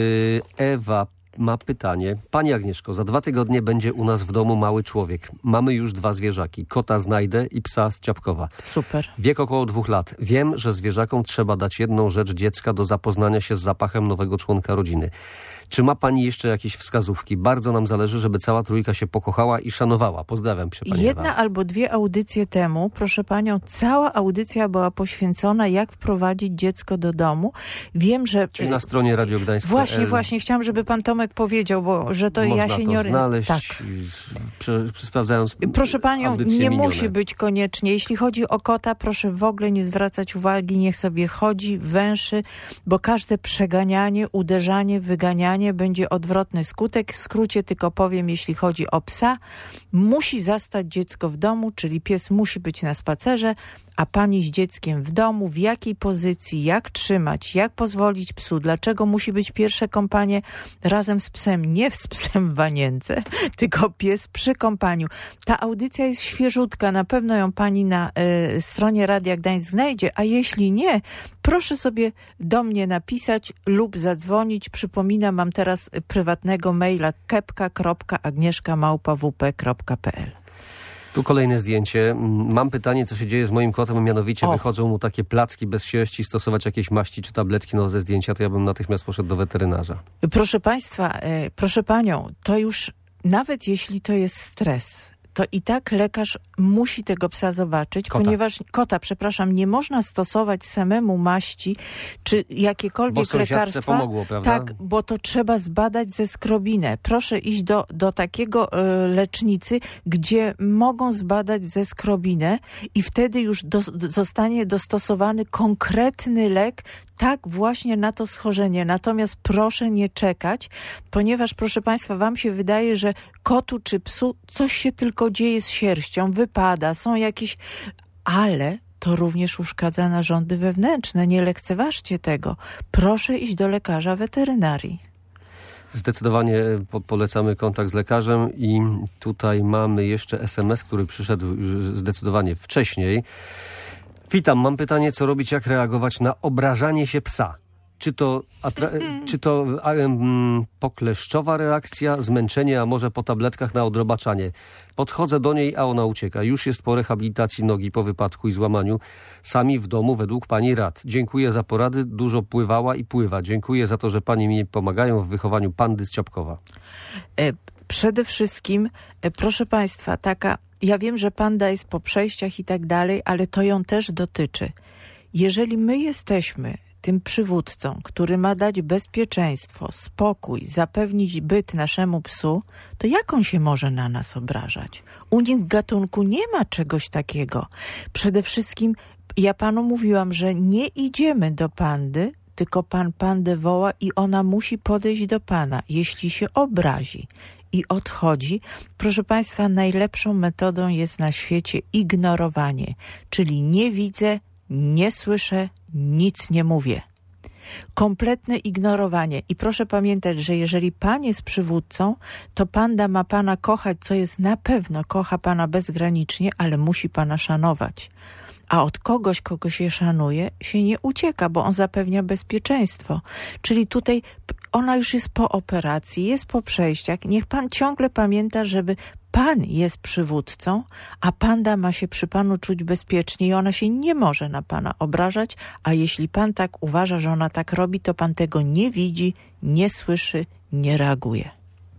Ewa ma pytanie. Pani Agnieszko, za dwa tygodnie będzie u nas w domu mały człowiek. Mamy już dwa zwierzaki. Kota znajdę i psa z Ciapkowa. Super. Wiek około dwóch lat. Wiem, że zwierzakom trzeba dać jedną rzecz dziecka do zapoznania się z zapachem nowego członka rodziny. Czy ma pani jeszcze jakieś wskazówki? Bardzo nam zależy, żeby cała trójka się pokochała i szanowała. Pozdrawiam się, pani Jedna Ewa. albo dwie audycje temu, proszę panią, cała audycja była poświęcona, jak wprowadzić dziecko do domu. Wiem, że... Czyli na stronie Radio Gdańsk. Właśnie, właśnie. Chciałam, żeby pan Tomek powiedział, bo że to można ja się to nie... znaleźć, tak. Prze, sprawdzając Proszę panią, nie minione. musi być koniecznie. Jeśli chodzi o kota, proszę w ogóle nie zwracać uwagi, niech sobie chodzi, węszy, bo każde przeganianie, uderzanie, wyganianie zastosowanie będzie odwrotny skutek. W skrócie tylko powiem, jeśli chodzi o psa, musi zastać dziecko w domu, czyli pies musi być na spacerze, a pani z dzieckiem w domu, w jakiej pozycji, jak trzymać, jak pozwolić psu, dlaczego musi być pierwsze kąpanie razem z psem, nie z psem w wanience, tylko pies przy kąpaniu. Ta audycja jest świeżutka, na pewno ją pani na y, stronie Radia Gdańsk znajdzie, a jeśli nie, proszę sobie do mnie napisać lub zadzwonić. Przypominam, mam teraz prywatnego maila kepka kropka agnieszka małpa w p kropka p l. Tu kolejne zdjęcie. Mam pytanie, co się dzieje z moim kotem, mianowicie o. wychodzą mu takie placki bez sierści, stosować jakieś maści czy tabletki. No ze zdjęcia to ja bym natychmiast poszedł do weterynarza. Proszę państwa, e, proszę panią, to już nawet jeśli to jest stres, to i tak lekarz musi tego psa zobaczyć, kota. ponieważ kota, przepraszam, nie można stosować samemu maści czy jakiekolwiek bo lekarstwa. Pomogło, prawda? Tak, bo to trzeba zbadać ze skrobinę. Proszę iść do, do takiego y, lecznicy, gdzie mogą zbadać ze skrobinę i wtedy już do, zostanie dostosowany konkretny lek, tak właśnie na to schorzenie. Natomiast proszę nie czekać, ponieważ, proszę państwa, wam się wydaje, że kotu czy psu coś się tylko dzieje z sierścią, wypada, są jakieś... Ale to również uszkadza narządy wewnętrzne. Nie lekceważcie tego. Proszę iść do lekarza weterynarii. Zdecydowanie po polecamy kontakt z lekarzem i tutaj mamy jeszcze es em es, który przyszedł już zdecydowanie wcześniej. Witam, mam pytanie, co robić, jak reagować na obrażanie się psa? Czy to, atra- czy to um, pokleszczowa reakcja, zmęczenie, a może po tabletkach na odrobaczanie? Podchodzę do niej, a ona ucieka. Już jest po rehabilitacji nogi po wypadku i złamaniu. Sami w domu według pani rad. Dziękuję za porady, dużo pływała i pływa. Dziękuję za to, że pani mi pomagają w wychowaniu pandy z Ciapkowa. E, przede wszystkim, e, proszę państwa, taka... Ja wiem, że panda jest po przejściach i tak dalej, ale to ją też dotyczy. Jeżeli my jesteśmy tym przywódcą, który ma dać bezpieczeństwo, spokój, zapewnić byt naszemu psu, to jak on się może na nas obrażać? U nich w gatunku nie ma czegoś takiego. Przede wszystkim ja panu mówiłam, że nie idziemy do pandy, tylko pan pandę woła i ona musi podejść do pana, jeśli się obrazi i odchodzi. Proszę państwa, najlepszą metodą jest na świecie ignorowanie, czyli nie widzę, nie słyszę, nic nie mówię. Kompletne ignorowanie. I proszę pamiętać, że jeżeli pan jest przywódcą, to panda ma pana kochać, co jest na pewno, kocha pana bezgranicznie, ale musi pana szanować. A od kogoś, kogo się szanuje, się nie ucieka, bo on zapewnia bezpieczeństwo. Czyli tutaj ona już jest po operacji, jest po przejściach. Niech pan ciągle pamięta, żeby pan jest przywódcą, a panda ma się przy panu czuć bezpiecznie i ona się nie może na pana obrażać, a jeśli pan tak uważa, że ona tak robi, to pan tego nie widzi, nie słyszy, nie reaguje.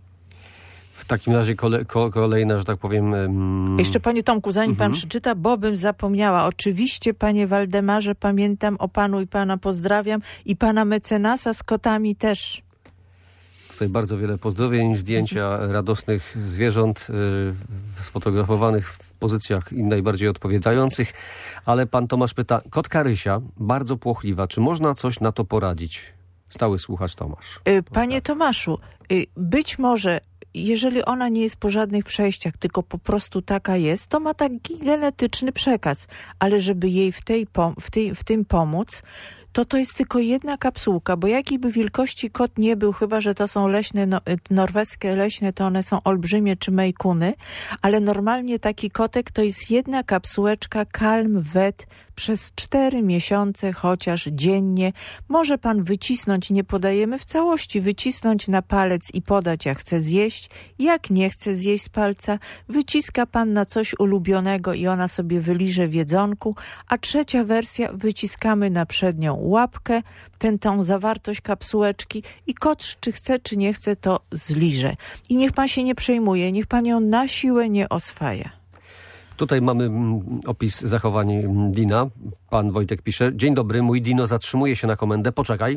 W takim razie kole, kolejna, że tak powiem... Um... Jeszcze panie Tomku, zanim mhm. pan przeczyta, bo bym zapomniała. Oczywiście, panie Waldemarze, pamiętam o panu i pana pozdrawiam i pana mecenasa z kotami też. Tutaj bardzo wiele pozdrowień, zdjęcia radosnych zwierząt yy, sfotografowanych w pozycjach im najbardziej odpowiadających. Ale pan Tomasz pyta, kotka Rysia, bardzo płochliwa, czy można coś na to poradzić? Stały słuchacz Tomasz. Yy, panie Tomaszu, yy, być może jeżeli ona nie jest po żadnych przejściach, tylko po prostu taka jest, to ma taki genetyczny przekaz. Ale żeby jej w, tej pom- w, tej, w tym pomóc, to to jest tylko jedna kapsułka, bo jakiej by wielkości kot nie był, chyba że to są leśne, no, norweskie leśne, to one są olbrzymie czy mejkuny, ale normalnie taki kotek to jest jedna kapsułeczka Calm Vet przez cztery miesiące chociaż dziennie. Może pan wycisnąć, nie podajemy w całości, wycisnąć na palec i podać, jak chce zjeść. Jak nie chce zjeść z palca, wyciska pan na coś ulubionego i ona sobie wyliże w jedzonku. A trzecia wersja, wyciskamy na przednią łapkę, tę tą zawartość kapsułeczki i kot, czy chce, czy nie chce, to zliże. I niech pan się nie przejmuje, niech pan ją na siłę nie oswaja. Tutaj mamy opis zachowań Dina. Pan Wojtek pisze, dzień dobry, mój Dino zatrzymuje się na komendę, poczekaj,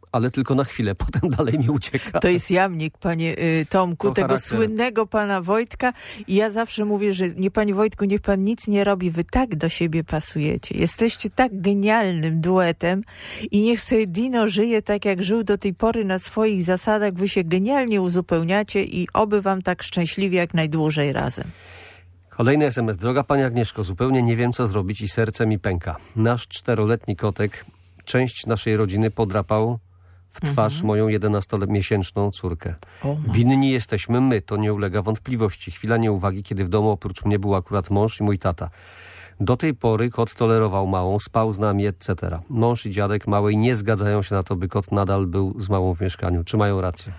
ale tylko na chwilę, potem dalej nie ucieka. To jest jamnik, panie y, Tomku, To tego charakter. słynnego pana Wojtka. I ja zawsze mówię, że nie, panie Wojtku, niech pan nic nie robi, wy tak do siebie pasujecie. Jesteście tak genialnym duetem i niech sobie Dino żyje tak, jak żył do tej pory na swoich zasadach. Wy się genialnie uzupełniacie i oby wam tak szczęśliwie jak najdłużej razem. Kolejny es em es. Droga pani Agnieszko, zupełnie nie wiem, co zrobić i serce mi pęka. Nasz czteroletni kotek część naszej rodziny podrapał w twarz mhm. moją jedenastomiesięczną córkę. O, Winni jesteśmy my, to nie ulega wątpliwości. Chwila nieuwagi, kiedy w domu oprócz mnie był akurat mąż i mój tata. Do tej pory kot tolerował małą, spał z nami, et cetera. Mąż i dziadek małej nie zgadzają się na to, by kot nadal był z małą w mieszkaniu. Czy mają rację?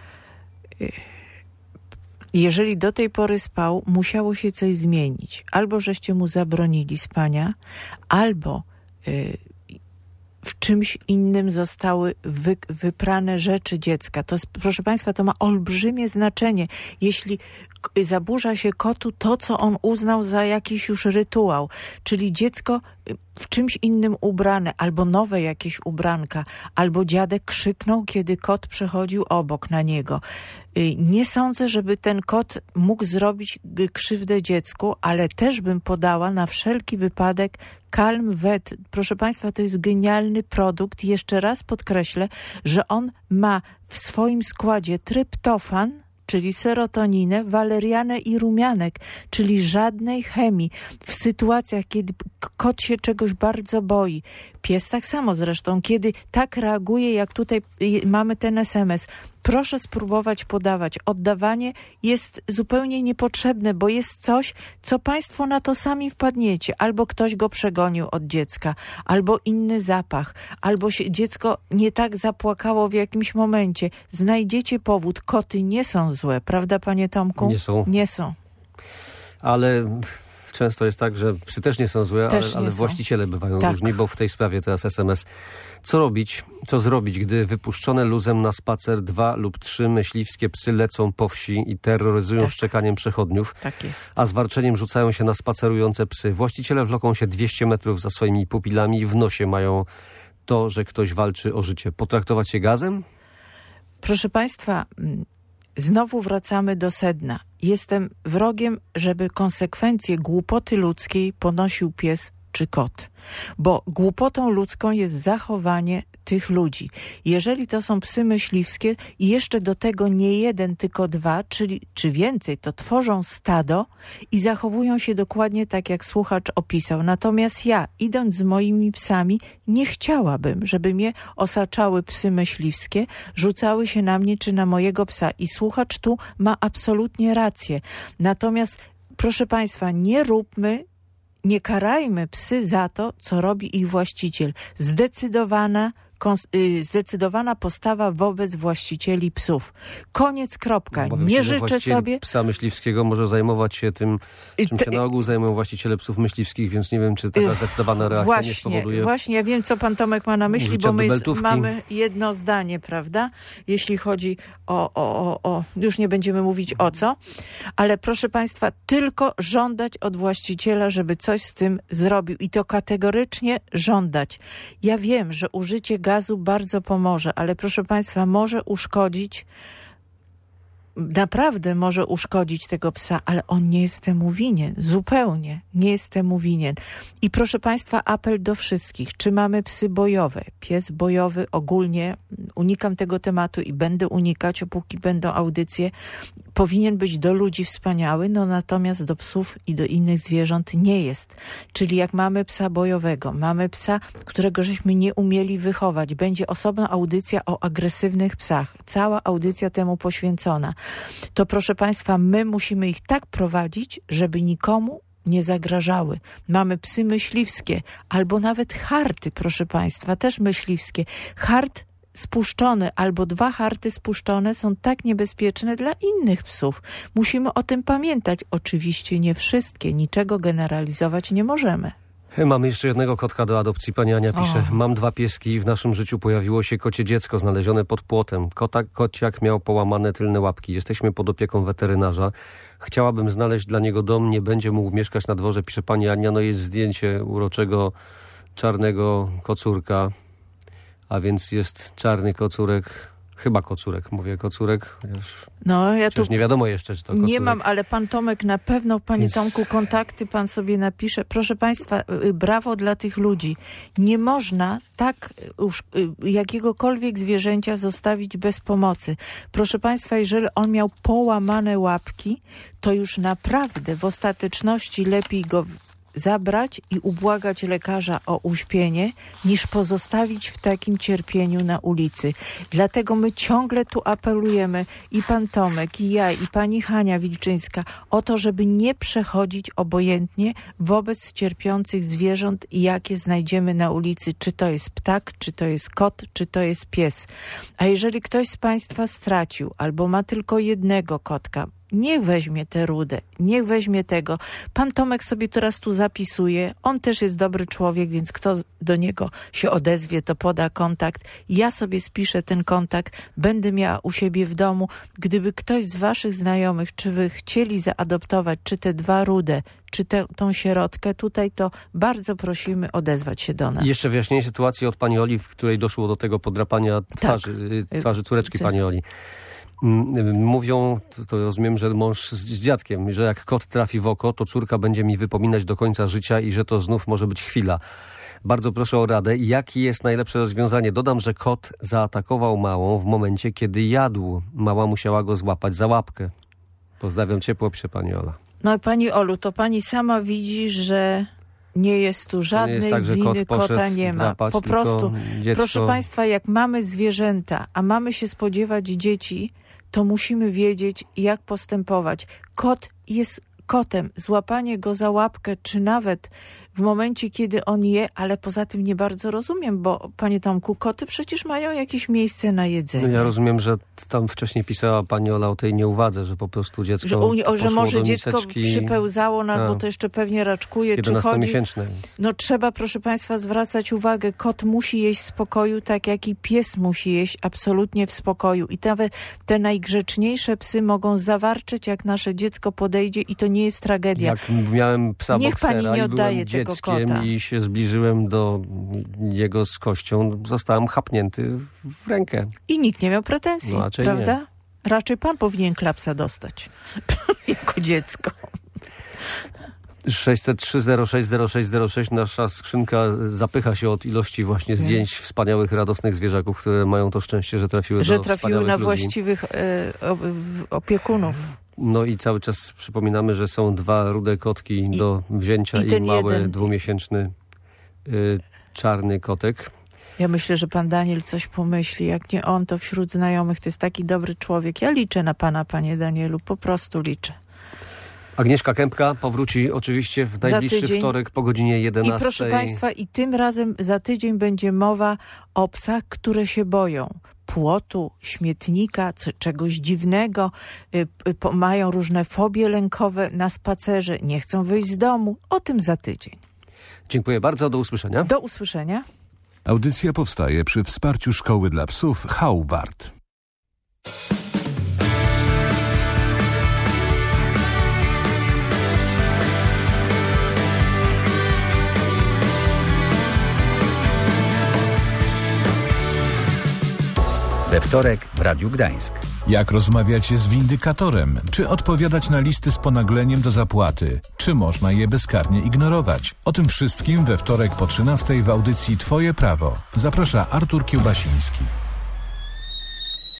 Jeżeli do tej pory spał, musiało się coś zmienić. Albo żeście mu zabronili spania, albo y, w czymś innym zostały wy, wyprane rzeczy dziecka. To, proszę państwa, to ma olbrzymie znaczenie. Jeśli k- zaburza się kotu to, co on uznał za jakiś już rytuał, czyli dziecko w czymś innym ubrane, albo nowe jakieś ubranka, albo dziadek krzyknął, kiedy kot przechodził obok na niego. Nie sądzę, żeby ten kot mógł zrobić krzywdę dziecku, ale też bym podała na wszelki wypadek Calm Vet. Proszę państwa, to jest genialny produkt. Jeszcze raz podkreślę, że on ma w swoim składzie tryptofan, czyli serotoninę, walerianę i rumianek, czyli żadnej chemii. W sytuacjach, kiedy kot się czegoś bardzo boi, pies tak samo zresztą, kiedy tak reaguje, jak tutaj mamy ten es em es, proszę spróbować podawać. Oddawanie jest zupełnie niepotrzebne, bo jest coś, co państwo na to sami wpadniecie. Albo ktoś go przegonił od dziecka, albo inny zapach, albo się dziecko nie tak zapłakało w jakimś momencie. Znajdziecie powód. Koty nie są złe, prawda, panie Tomku? Nie są. Nie są. Ale często jest tak, że psy też nie są złe, Też ale, nie ale są. właściciele bywają Tak. różni, bo w tej sprawie teraz es em es. Co robić, co zrobić, gdy wypuszczone luzem na spacer dwa lub trzy myśliwskie psy lecą po wsi i terroryzują Tak. szczekaniem przechodniów, Tak jest. a z warczeniem rzucają się na spacerujące psy. Właściciele wloką się dwieście metrów za swoimi pupilami i w nosie mają to, że ktoś walczy o życie. Potraktować je gazem? Proszę państwa, znowu wracamy do sedna. Jestem wrogiem, żeby konsekwencje głupoty ludzkiej ponosił pies czy kot. Bo głupotą ludzką jest zachowanie tych ludzi. Jeżeli to są psy myśliwskie i jeszcze do tego nie jeden, tylko dwa, czyli czy więcej, to tworzą stado i zachowują się dokładnie tak, jak słuchacz opisał. Natomiast ja, idąc z moimi psami, nie chciałabym, żeby mnie osaczały psy myśliwskie, rzucały się na mnie czy na mojego psa. I słuchacz tu ma absolutnie rację. Natomiast, proszę państwa, nie róbmy Nie karajmy psy za to, co robi ich właściciel. Zdecydowana, kons- y, zdecydowana postawa wobec właścicieli psów. Koniec, kropka. Obawiam Nie się, że życzę właściciel sobie... psa myśliwskiego może zajmować się tym, czym To- się na ogół zajmują właściciele psów myśliwskich, więc nie wiem, czy taka zdecydowana reakcja Właśnie, nie spowoduje... właśnie, ja wiem, co pan Tomek ma na myśli, użycia bo my jest, dubeltówki. mamy jedno zdanie, prawda? Jeśli chodzi o, o, o, o... Już nie będziemy mówić o co, ale proszę państwa, tylko żądać od właściciela, żeby coś z tym zrobił i to kategorycznie żądać. Ja wiem, że użycie gazu bardzo pomoże, ale proszę państwa, może uszkodzić, naprawdę może uszkodzić tego psa, ale on nie jest temu winien. Zupełnie nie jest temu winien. I proszę państwa, apel do wszystkich. Czy mamy psy bojowe? Pies bojowy ogólnie, unikam tego tematu i będę unikać, opóki będą audycje, powinien być do ludzi wspaniały, no natomiast do psów i do innych zwierząt nie jest. Czyli jak mamy psa bojowego, mamy psa, którego żeśmy nie umieli wychować, będzie osobna audycja o agresywnych psach. Cała audycja temu poświęcona. To proszę państwa, my musimy ich tak prowadzić, żeby nikomu nie zagrażały. Mamy psy myśliwskie, albo nawet harty, proszę państwa, też myśliwskie. Hart spuszczony albo dwa harty spuszczone są tak niebezpieczne dla innych psów. Musimy o tym pamiętać. Oczywiście nie wszystkie, niczego generalizować nie możemy. Mamy jeszcze jednego kotka do adopcji. Pani Ania pisze, O. mam dwa pieski, w naszym życiu pojawiło się kocie dziecko znalezione pod płotem. Kota, kociak miał połamane tylne łapki. Jesteśmy pod opieką weterynarza. Chciałabym znaleźć dla niego dom, nie będzie mógł mieszkać na dworze, pisze pani Ania. No jest zdjęcie uroczego czarnego kocurka, a więc jest czarny kocurek, chyba kocurek, mówię kocurek, już no, ja tu nie wiadomo jeszcze, czy to kocurek. Nie mam, ale pan Tomek na pewno, panie Więc... Tomku, kontakty pan sobie napisze. Proszę państwa, brawo dla tych ludzi. Nie można tak już jakiegokolwiek zwierzęcia zostawić bez pomocy. Proszę państwa, jeżeli on miał połamane łapki, to już naprawdę w ostateczności lepiej go zabrać i ubłagać lekarza o uśpienie, niż pozostawić w takim cierpieniu na ulicy. Dlatego my ciągle tu apelujemy, i pan Tomek, i ja, i pani Hania Wilczyńska, o to, żeby nie przechodzić obojętnie wobec cierpiących zwierząt, jakie znajdziemy na ulicy, czy to jest ptak, czy to jest kot, czy to jest pies. A jeżeli ktoś z państwa stracił, albo ma tylko jednego kotka, niech weźmie tę rudę, niech weźmie tego. Pan Tomek sobie teraz tu zapisuje. On też jest dobry człowiek, więc kto do niego się odezwie, to poda kontakt. Ja sobie spiszę ten kontakt, będę miała u siebie w domu. Gdyby ktoś z waszych znajomych, czy wy chcieli zaadoptować, czy te dwa rude, czy tę tą sierotkę tutaj, to bardzo prosimy odezwać się do nas. I jeszcze wyjaśnienie sytuacji od pani Oli, w której doszło do tego podrapania twarzy, tak. twarzy córeczki C- pani Oli. Mówią, to rozumiem, że mąż z, z dziadkiem, że jak kot trafi w oko, to córka będzie mi wypominać do końca życia i że to znów może być chwila. Bardzo proszę o radę. Jakie jest najlepsze rozwiązanie? Dodam, że kot zaatakował małą w momencie, kiedy jadł. Mała musiała go złapać za łapkę. Pozdrawiam ciepło, pisze pani Ola. No pani Olu, to pani sama widzi, że nie jest tu żadnej jest tak, że winy, kot kota nie ma. drapać, po prostu, dziecko... proszę państwa, jak mamy zwierzęta, a mamy się spodziewać dzieci, to musimy wiedzieć, jak postępować. Kot jest kotem. Złapanie go za łapkę, czy nawet w momencie, kiedy on je, ale poza tym nie bardzo rozumiem, bo panie Tomku, koty przecież mają jakieś miejsce na jedzenie. No ja rozumiem, że tam wcześniej pisała pani Ola o tej nieuwadze, że po prostu dziecko Że, u, o, że może dziecko miseczki, przypełzało, no, bo to jeszcze pewnie raczkuje, czy chodzi. jedenastomiesięczne. No trzeba, proszę państwa, zwracać uwagę. Kot musi jeść w spokoju, tak jak i pies musi jeść absolutnie w spokoju. I nawet te najgrzeczniejsze psy mogą zawarczeć, jak nasze dziecko podejdzie, i to nie jest tragedia. Jak miałem psa Niech boksera pani nie i oddaje byłem tego dzieckiem kota. i się zbliżyłem do jego z kością, zostałem chapnięty w rękę. I nikt nie miał pretensji, no, raczej prawda? Nie. Raczej pan powinien klapsa dostać jako dziecko. sześćset trzy zero sześć zero sześć zero sześć. Nasza skrzynka zapycha się od ilości właśnie zdjęć hmm. wspaniałych, radosnych zwierzaków, które mają to szczęście, że trafiły że do trafiły na ludzi. właściwych e, opiekunów. No i cały czas przypominamy, że są dwa rude kotki I, do wzięcia i, i mały jeden. dwumiesięczny y, czarny kotek. Ja myślę, że pan Daniel coś pomyśli. Jak nie on, to wśród znajomych to jest taki dobry człowiek. Ja liczę na pana, panie Danielu. Po prostu liczę. Agnieszka Kępka powróci oczywiście w najbliższy wtorek po godzinie jedenastej. I proszę państwa, i tym razem za tydzień będzie mowa o psach, które się boją płotu, śmietnika, c- czegoś dziwnego, y, y, po, mają różne fobie lękowe na spacerze, nie chcą wyjść z domu. O tym za tydzień. Dziękuję bardzo, do usłyszenia. Do usłyszenia. Audycja powstaje przy wsparciu Szkoły dla Psów Hauwart. We wtorek w Radiu Gdańsk. Jak rozmawiać z windykatorem? Czy odpowiadać na listy z ponagleniem do zapłaty? Czy można je bezkarnie ignorować? O tym wszystkim we wtorek po trzynastej w audycji Twoje prawo. Zaprasza Artur Kiełbasiński.